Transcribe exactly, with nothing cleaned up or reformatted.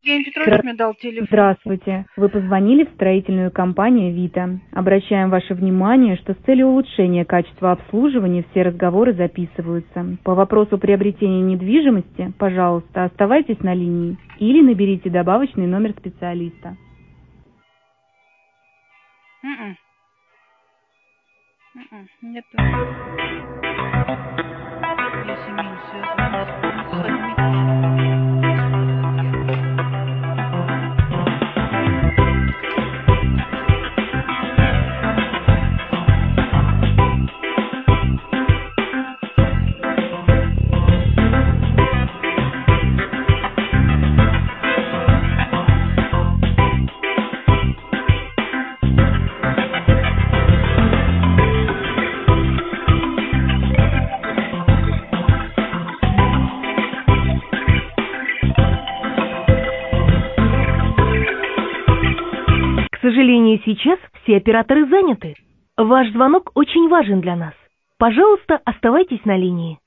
Евгений Петрович мне дал телефон. Здравствуйте. Вы позвонили в строительную компанию «Вита». Обращаем ваше внимание, что с целью улучшения качества обслуживания все разговоры записываются. По вопросу приобретения недвижимости, пожалуйста, оставайтесь на линии или наберите добавочный номер специалиста. М-м. М-м. Нет. Если мне не связано. К сожалению, сейчас все операторы заняты. Ваш звонок очень важен для нас. Пожалуйста, оставайтесь на линии.